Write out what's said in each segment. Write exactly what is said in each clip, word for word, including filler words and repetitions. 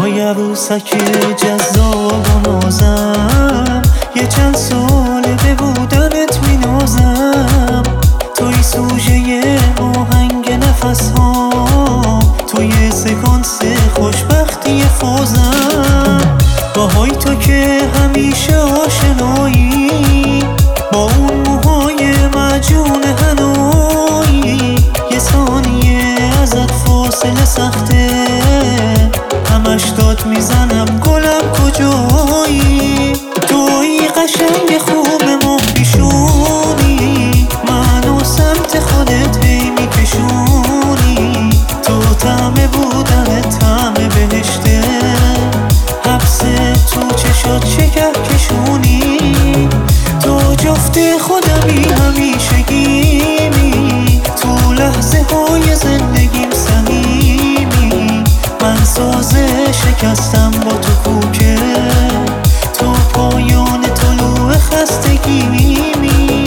های عروسک جذاب و نازم، یه چند ساله به بودنت می نازم. توی سوژه آهنگ نفس ها، توی سکانس خوشبختی فازم. باهای تو که همیشه آشنایی، با اون موهای معجون هنایی. یه ثانیه ازت فاصله سخته، همش داد میزنم گلم کجایی. توی قشنگ خوب ما پیشونی، منو سمت خودت هی میکشونی. تو طعم بودنت طعم بهشته، حبس تو چشات شکر کشونی. تو جفت خودمی همیشگیمی، تو لحظه های زندگیم سهیمی. من سازه شکستم با تو کوکه، تو پایان طلوع خستگیمی.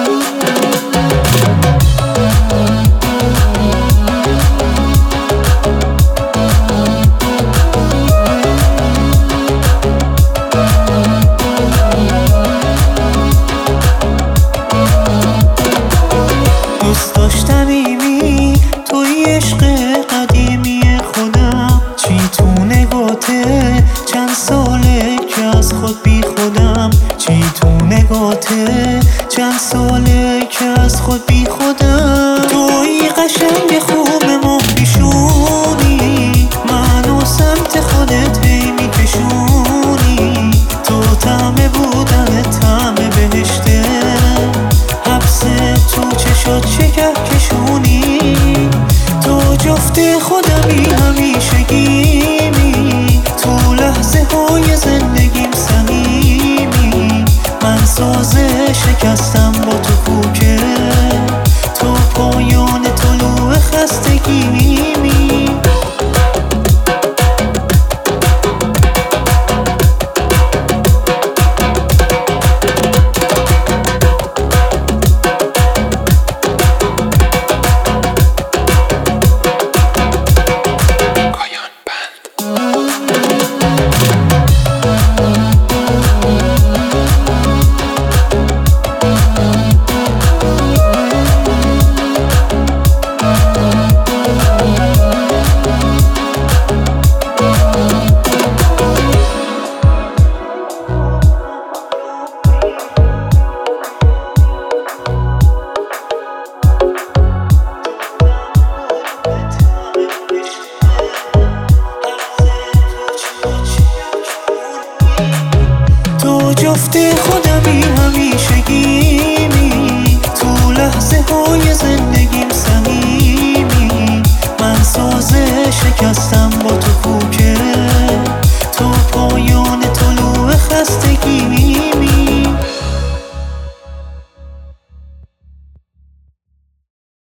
دوست داشتنیمی توی عشق قدیمی خودم. چی تو نگاته چند ساله که از خود بی خودم. چی تو نگاته چند ساله که از خود بی خودم. توی قشنگ خوب ما پیشونی، منو سمت خودت هی میکشونی. تو طعم بودنت طعم بهشته، حبس تو چشات شکر کشونی. تو جفت خودمی همیشگیمی، تو لحظه های زندگیم سهیمی. من سازه شکستم با تو کوکه، تو پایان طلوع خستگیمی. تو جفت خودمی همیشگی،